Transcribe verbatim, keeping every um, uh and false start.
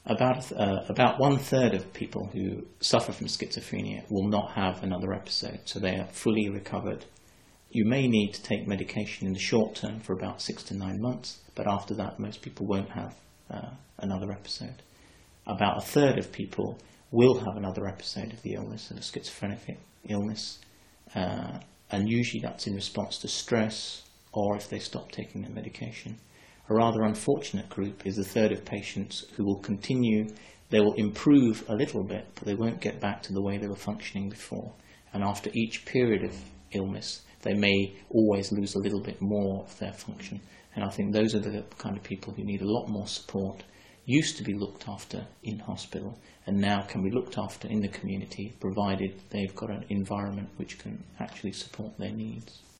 About, uh, about one third of people who suffer from schizophrenia will not have another episode, so they are fully recovered. You may need to take medication in the short term for about six to nine months, but after that most people won't have uh, another episode. About a third of people will have another episode of the illness, of the schizophrenic illness, uh, and usually that's in response to stress or if they stop taking their medication. A rather unfortunate group is the third of patients who will continue, they will improve a little bit, but they won't get back to the way they were functioning before. And after each period of illness, they may always lose a little bit more of their function. And I think those are the kind of people who need a lot more support, used to be looked after in hospital, and now can be looked after in the community, provided they've got an environment which can actually support their needs.